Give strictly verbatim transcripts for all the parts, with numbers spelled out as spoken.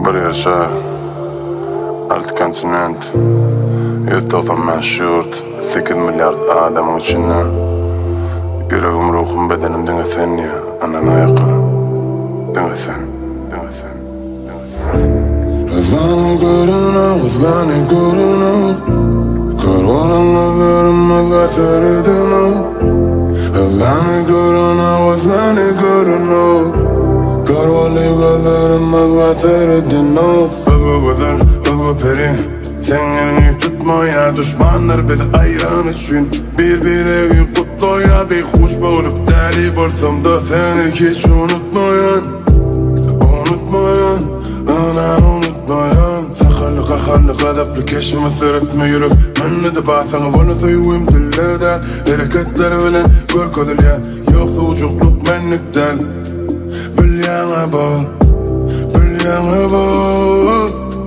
Bir yaşa alt kontinent yüz doksan beş yurt sekiz milyar adamın içinde yüreğim, ruhum, bedenim dine sen ya anan ayakları dine sen, dine sen, dine sen. Özgani görünü, özgani görünü Kör olan gözlerim özgâ seyredini Özgani görünü, özgani görünü Kör olan gözlerim özgâ seyredini Özgü güzel, özgü peri Sen elini tutmaya düşmanlar bizi ayran için Bir-biri kutluya bir hoş bulup deli bolsam da seni hiç unutmayan Unutmayan, anan unutmayan Sakallı kakallı gazaplı keşime sırıtma yürüp Menne de basan vana soyuyum dilleder Hareketler bilen gör kodilya Yoksa uçukluk menlik del Bil yana bol, bil yana bol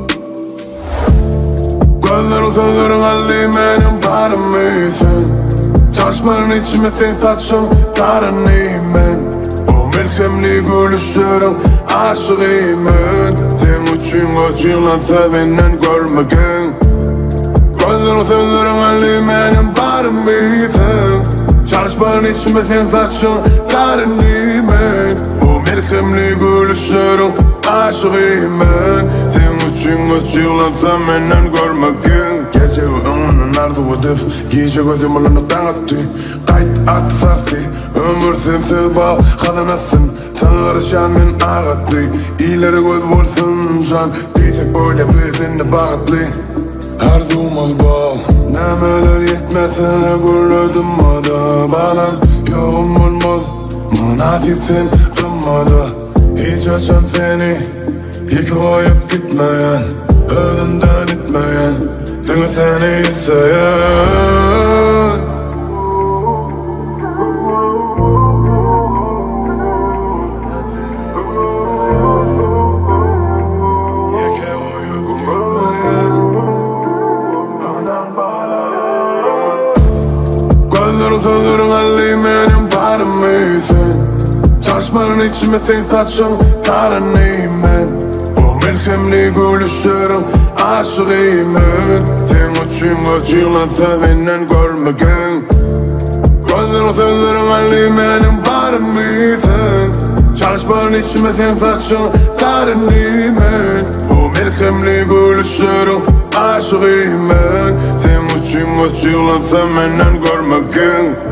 Gözlerin sözlerin alli benim barım mıysan Çalışmanın içime sen saçın karın imen O melhemli gülüşlerin aşık imen Sen için acılansa benden görmegen Gözlerin sözlerin alli benim barım mıysan Çalışmanın içime sen saçın karın imen O melhemli gülüşlerin aşık imen Sen için acılansa benden görmegen Gece önünün ardı ödüp Gece gözüm olunu dağıttı Kayıt attı sarsı Ömür sensiz bağ kadınasın Sana karışan men ağıttı İleri göz vursun can Diyecek böyle bizimle bağıtlı Arzumuz bağ Nemeler yetmesine gürledim adı Balan yoğun olmaz Münasipsin kımmada Hiç açan seni Hiç koyup gitmeyen Özünden itmeyen Dün seni isteyen Yeke koyup gitmeyen Gözlerin sözlerin alli benim barım mıysan Çalışmanın içime sen saçın karın imen O melhemli gülüşlerin aşık imen Sen için acılansa benden görmegen Gözlerin sözlerin alli benim barım mıysan Çalışmanın içime sen saçın karın imen O melhemli gülüşlerin aşık imen Sen için acılansa benden görmegen